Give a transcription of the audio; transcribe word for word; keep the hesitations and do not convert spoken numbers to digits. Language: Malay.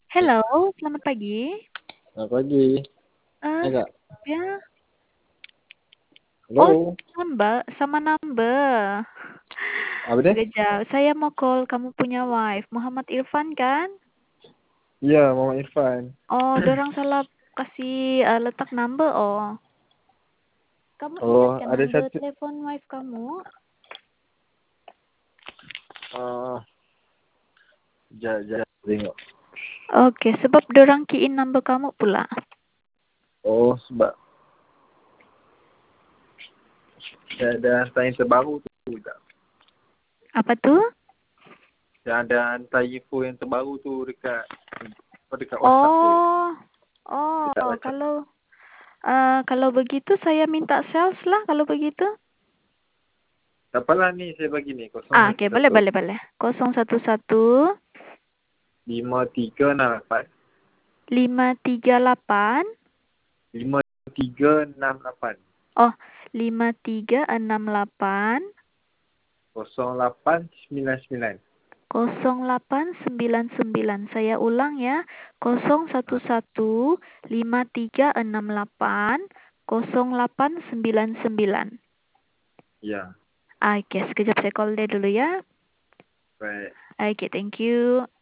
Hello, selamat pagi. Selamat pagi. Eh, Ya, Kak. ya. Halo. Oh, number, sama number. Apa dia? Sekejap, saya mau call kamu punya wife, Muhammad Irfan kan? Iya, Muhammad Irfan. Oh, dorang salah kasih uh, letak number oh. Kamu Oh, ingat kan ada number satu. telepon wife kamu? Uh, Jangan tengok. Oke, sebab dorang key in number kamu pula. Oh, sebab dia ada hantar yang terbaru tu tak? Apa tuh? Dia ada hantar info yang terbaru tu dekat oh, dekat WhatsApp tu. Oh, oh, Dekat WhatsApp. kalau uh, kalau begitu saya minta sales lah kalau begitu. Tak apalah ni saya bagi ni. Ah, okay, boleh, boleh, boleh. kosong satu satu lima tiga enam lapan lima tiga lapan lima tiga enam lapan oh lima tiga enam lapan kosong lapan sembilan sembilan. kosong delapan sembilan sembilan. Saya ulang ya. kosong satu satu lima tiga enam lapan kosong delapan sembilan sembilan. Ya. Ah, okay, sekejap saya call dia dulu ya. Baik. Okay, thank you.